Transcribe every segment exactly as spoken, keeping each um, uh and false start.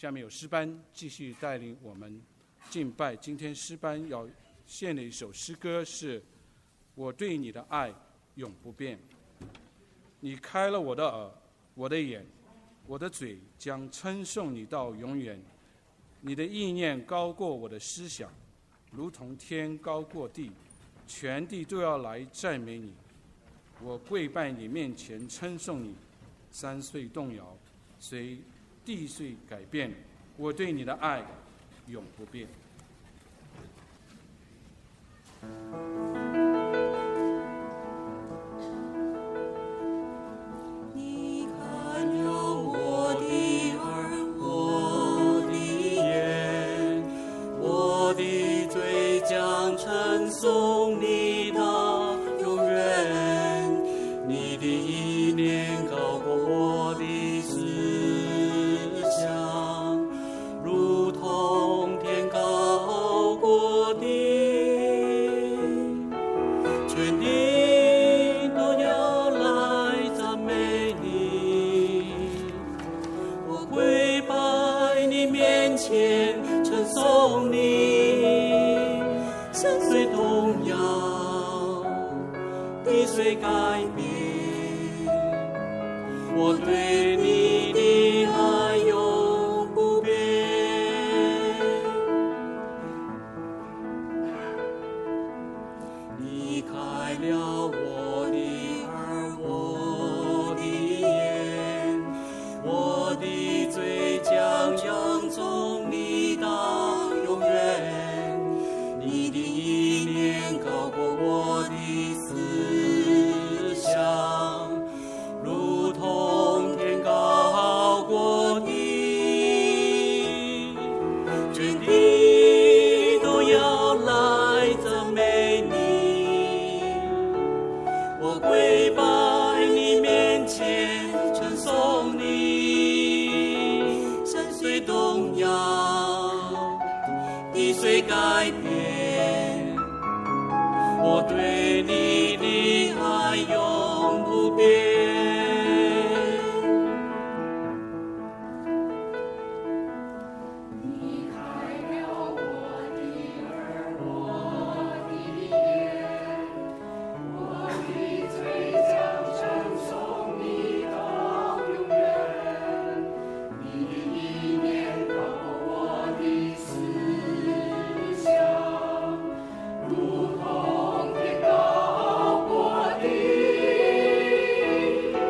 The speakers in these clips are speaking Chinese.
下面有诗班继续带领我们敬拜。今天诗班要献的一首诗歌是《我对你的爱永不变》。你开了我的耳，我的眼，我的嘴将称颂你到永远。你的意念高过我的思想，如同天高过地，全地都要来赞美你。我跪拜你面前称颂你，山虽动摇，随地虽改变，我对你的爱永不变。 你开了我的耳，我的眼，我的嘴将称颂你到永远。你的意念高过我的思想，如同天高过地，全地都要来赞美你。我跪拜你面前称颂你，山虽动摇，地虽改变，我对你的爱永不变。你开了我的耳，我的眼，我的嘴将扬颂你到永远。你的意念高过我的思想，如同天高过地，全地都要来赞美你。我跪拜你面前称颂你，山虽动摇，地虽改变，我对你的爱永不变。你开了我的耳，我的眼，我的嘴将称颂你到永远。你的意念高过我的思想，如同天高过地，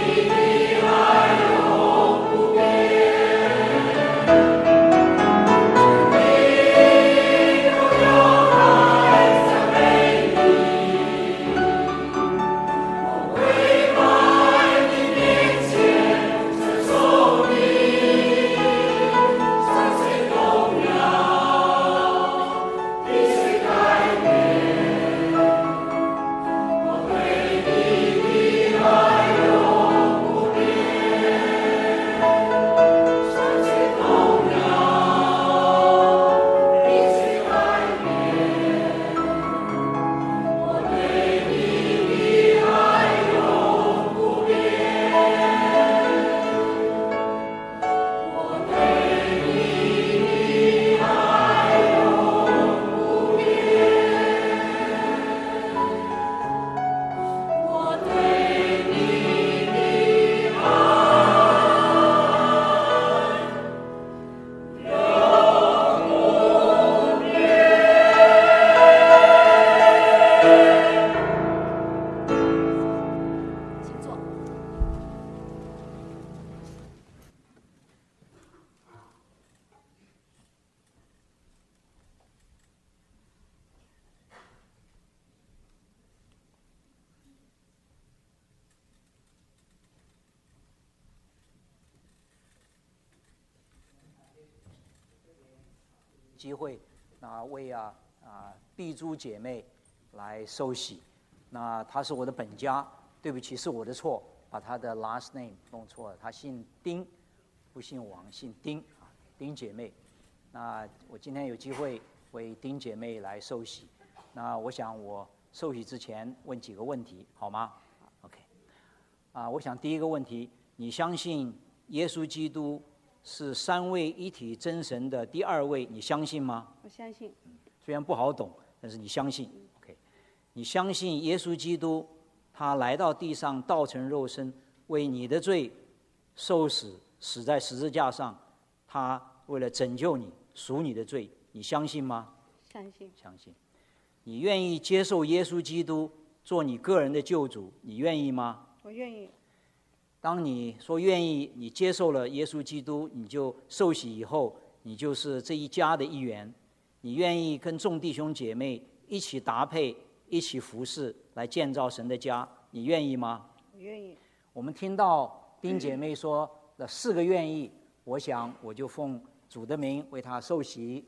机会，那为啊啊碧珠姐妹来受洗，那她是我的本家，对不起，是我的错，把她的 last name 弄错了，她姓丁，不姓王，姓丁啊，丁姐妹。那我今天有机会为丁姐妹来受洗，那我想我受洗之前问几个问题，好吗 ？OK， 啊，我想第一个问题，你相信耶稣基督是三位一体真神的第二位，你相信吗？ 我相信。 虽然不好懂，但是你相信。OK， 你相信耶稣基督他来到地上道成肉身，为你的罪受死，死在十字架上，他为了拯救你，赎你的罪，你相信吗？ 相信。 相信。你愿意接受耶稣基督做你个人的救主，你愿意吗？ 我愿意。 当你说愿意，你接受了耶稣基督，你就受洗以后，你就是这一家的一员。你愿意跟众弟兄姐妹一起搭配，一起服侍，来建造神的家，你愿意吗？ 我愿意。 我们听到丁姐妹说了四个愿意，我想我就奉主的名为她受洗。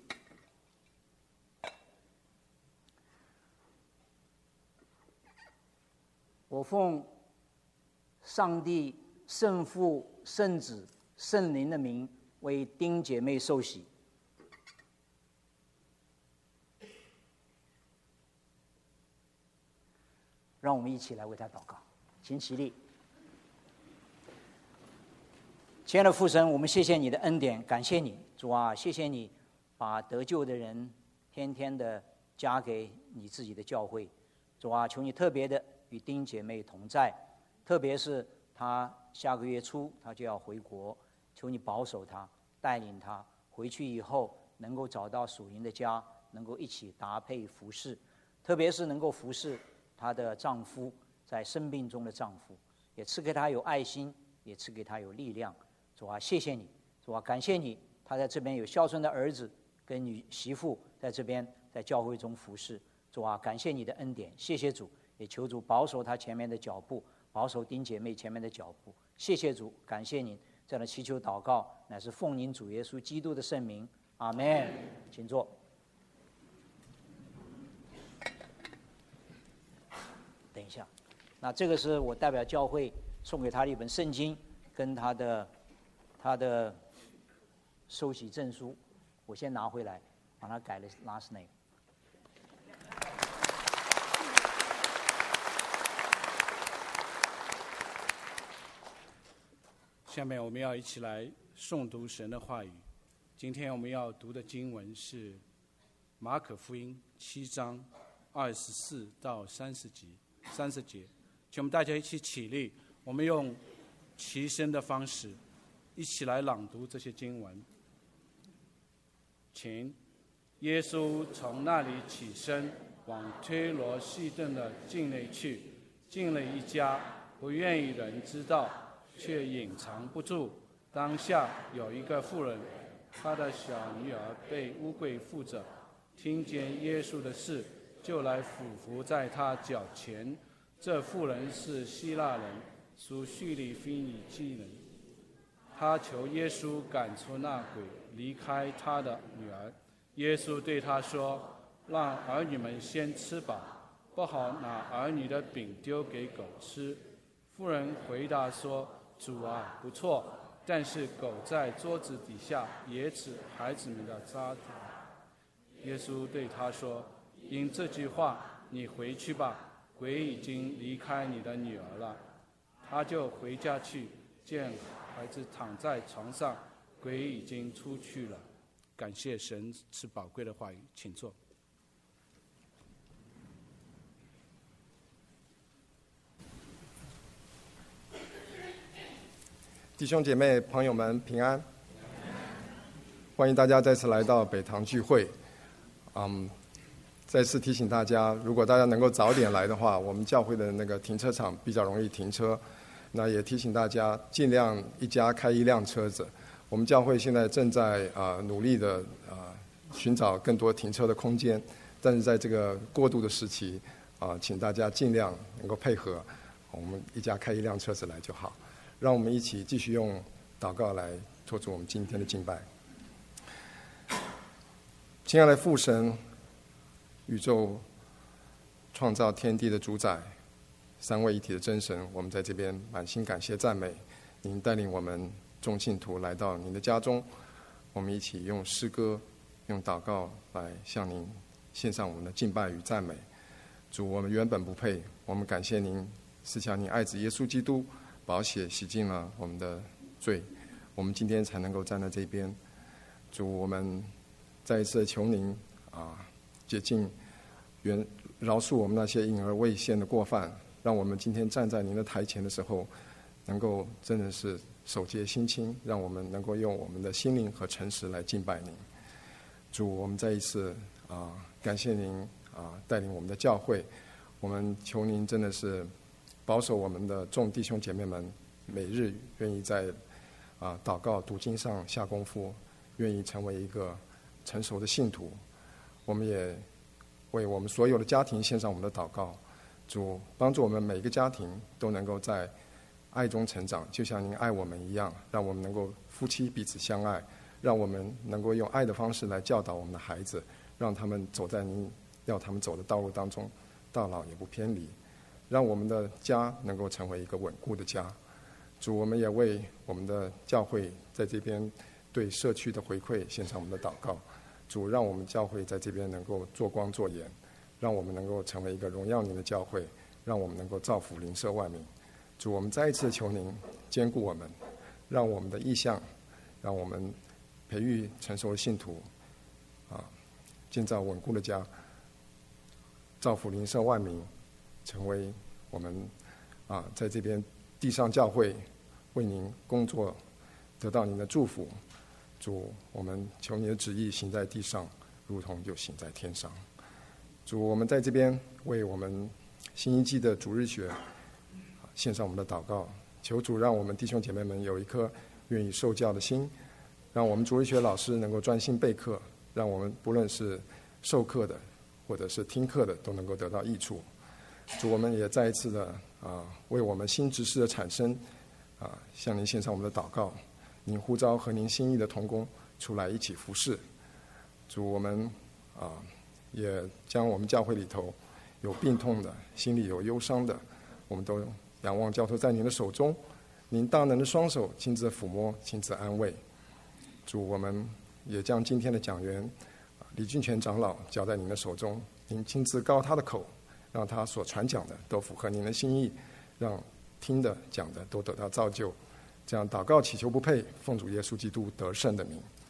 我奉上帝圣父、圣子、圣灵的名为丁姐妹受洗。让我们一起来为她祷告，请起立。亲爱的父神，我们谢谢你的恩典，感谢你，主啊，谢谢你把得救的人天天的加给你自己的教会。主啊，求你特别的与丁姐妹同在，特别是她下个月初她就要回国，求你保守她，带领她回去以后能够找到属灵的家，能够一起搭配服侍，特别是能够服侍她的丈夫，在生病中的丈夫，也赐给她有爱心，也赐给她有力量。主啊，谢谢你，主啊，感谢你，她在这边有孝顺的儿子跟女媳妇在这边在教会中服侍。主啊，感谢你的恩典，谢谢主，也求主保守她前面的脚步，保守丁姐妹前面的脚步。谢谢主，感谢您，这样的祈求祷告乃是奉您主耶稣基督的圣名，阿们。请坐。等一下，那这个是我代表教会送给他的一本圣经，跟他的他的受洗证书，我先拿回来，把它改了 last name。 下面我们要一起来诵读神的话语。今天我们要读的经文是马可福音七章二十四到三十节。三十节，请我们大家一起起立，我们用齐声的方式一起来朗读这些经文。请。耶稣从那里起身，往推罗西顿的境内去，进了一家， 不愿意人知道，却隐藏不住。当下有一个妇人，她的小女儿被污鬼附着，听见耶稣的事，就来俯伏在他脚前。这妇人是希腊人，属叙利腓尼基人。他求耶稣赶出那鬼，离开他的女儿。耶稣对他说：“让儿女们先吃饱，不好拿儿女的饼丢给狗吃。”妇人回答说：“主啊，不错，但是狗在桌子底下也吃孩子们的渣子。”耶稣对他说：“因这句话，你回去吧，鬼已经离开你的女儿了。”他就回家去，见孩子躺在床上，鬼已经出去了。感谢神赐宝贵的话语，请坐。 弟兄姐妹朋友们平安，欢迎大家再次来到北堂聚会。嗯，再次提醒大家，如果大家能够早点来的话，我们教会的那个停车场比较容易停车。那也提醒大家，尽量一家开一辆车子。我们教会现在正在啊、呃、努力的啊、呃、寻找更多停车的空间，但是在这个过渡的时期啊、呃，请大家尽量能够配合，我们一家开一辆车子来就好。让我们一起继续用祷告来托住我们今天的敬拜。亲爱的父神，宇宙创造天地的主宰，三位一体的真神，我们在这边满心感谢赞美您，带领我们众信徒来到您的家中，我们一起用诗歌用祷告来向您献上我们的敬拜与赞美。主，我们原本不配，我们感谢您赐下您爱子耶稣基督宝血洗净了我们的罪，我们今天才能够站在这边。主，我们再一次求您啊，洁净原饶恕我们那些隐而未现的过犯，让我们今天站在您的台前的时候，能够真的是手洁心清，让我们能够用我们的心灵和诚实来敬拜您。主，我们再一次啊感谢您啊带领我们的教会，我们求您真的是保守我们的众弟兄姐妹们，每日愿意在啊祷告读经上下功夫，愿意成为一个成熟的信徒。我们也为我们所有的家庭献上我们的祷告，主帮助我们每一个家庭都能够在爱中成长，就像您爱我们一样，让我们能够夫妻彼此相爱，让我们能够用爱的方式来教导我们的孩子，让他们走在您要他们走的道路当中，到老也不偏离，让我们的家能够成为一个稳固的家。主，我们也为我们的教会在这边对社区的回馈献上我们的祷告。主，让我们教会在这边能够做光做盐，让我们能够成为一个荣耀您的教会，让我们能够造福邻舍万民。主，我们再一次求您坚固我们，让我们的意向，让我们培育成熟的信徒，啊，建造稳固的家，造福邻舍万民，成为我们啊在这边地上教会为您工作，得到您的祝福。主，我们求你的旨意行在地上，如同就行在天上。主，我们在这边为我们新一季的主日学献上我们的祷告，求主让我们弟兄姐妹们有一颗愿意受教的心，让我们主日学老师能够专心备课，让我们不论是授课的或者是听课的都能够得到益处。主，我们也再一次的啊为我们新执事的产生啊向您献上我们的祷告，您呼召和您心意的同工出来一起服侍。主，我们啊也将我们教会里头有病痛的，心里有忧伤的，我们都仰望交托在您的手中，您大能的双手亲自抚摸，亲自安慰。主，我们也将今天的讲员李俊全长老交在您的手中，您亲自高他的口，让他所传讲的都符合您的心意，让听的讲的都得到造就。这样祷告祈求不配，奉主耶稣基督得胜的名，